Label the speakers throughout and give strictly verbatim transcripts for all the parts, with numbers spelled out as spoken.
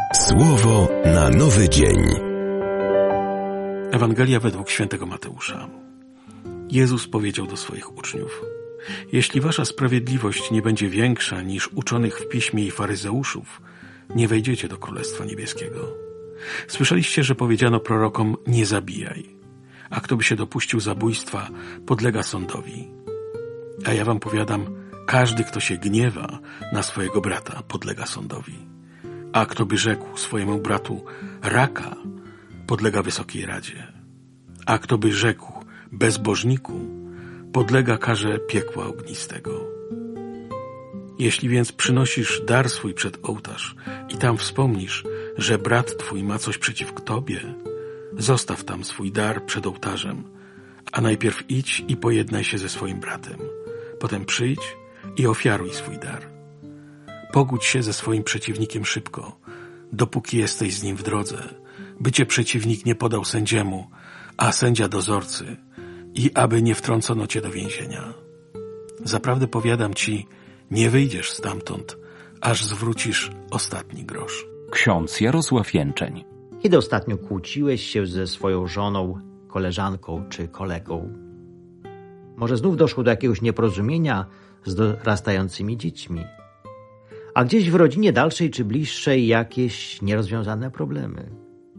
Speaker 1: Słowo na nowy dzień.
Speaker 2: Ewangelia według świętego Mateusza. Jezus powiedział do swoich uczniów: jeśli wasza sprawiedliwość nie będzie większa niż uczonych w piśmie i faryzeuszów, nie wejdziecie do Królestwa Niebieskiego. Słyszeliście, że powiedziano prorokom: nie zabijaj, a kto by się dopuścił zabójstwa, podlega sądowi. A ja wam powiadam, każdy, kto się gniewa na swojego brata, podlega sądowi. A kto by rzekł swojemu bratu raka, podlega Wysokiej Radzie. A kto by rzekł bezbożniku, podlega karze piekła ognistego. Jeśli więc przynosisz dar swój przed ołtarz i tam wspomnisz, że brat twój ma coś przeciw tobie, zostaw tam swój dar przed ołtarzem, a najpierw idź i pojednaj się ze swoim bratem. Potem przyjdź i ofiaruj swój dar. Pogódź się ze swoim przeciwnikiem szybko, dopóki jesteś z nim w drodze, by cię przeciwnik nie podał sędziemu, a sędzia dozorcy, i aby nie wtrącono cię do więzienia. Zaprawdę powiadam ci, nie wyjdziesz stamtąd, aż zwrócisz ostatni grosz.
Speaker 3: Ksiądz Jarosław Jęczeń.
Speaker 4: Kiedy ostatnio kłóciłeś się ze swoją żoną, koleżanką czy kolegą? Może znów doszło do jakiegoś nieporozumienia z dorastającymi dziećmi? A gdzieś w rodzinie dalszej czy bliższej jakieś nierozwiązane problemy?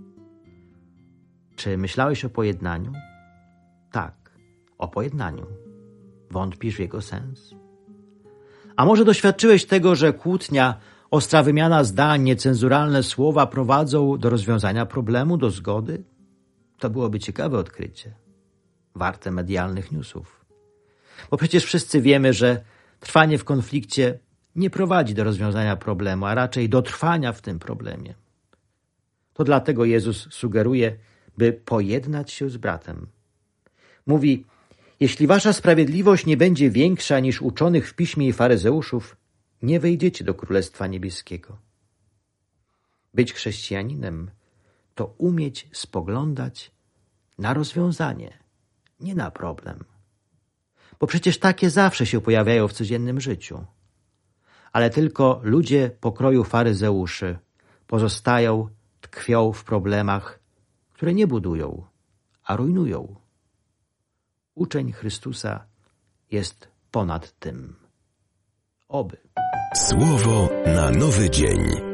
Speaker 4: Czy myślałeś o pojednaniu? Tak, o pojednaniu. Wątpisz w jego sens? A może doświadczyłeś tego, że kłótnia, ostra wymiana zdań, niecenzuralne słowa prowadzą do rozwiązania problemu, do zgody? To byłoby ciekawe odkrycie, warte medialnych newsów. Bo przecież wszyscy wiemy, że trwanie w konflikcie nie prowadzi do rozwiązania problemu, a raczej do trwania w tym problemie. To dlatego Jezus sugeruje, by pojednać się z bratem. Mówi: jeśli wasza sprawiedliwość nie będzie większa niż uczonych w piśmie i faryzeuszów, nie wejdziecie do Królestwa Niebieskiego. Być chrześcijaninem to umieć spoglądać na rozwiązanie, nie na problem. Bo przecież takie zawsze się pojawiają w codziennym życiu. Ale tylko ludzie pokroju faryzeuszy pozostają, tkwią w problemach, które nie budują, a rujnują. Uczeń Chrystusa jest ponad tym. Oby.
Speaker 1: Słowo na nowy dzień.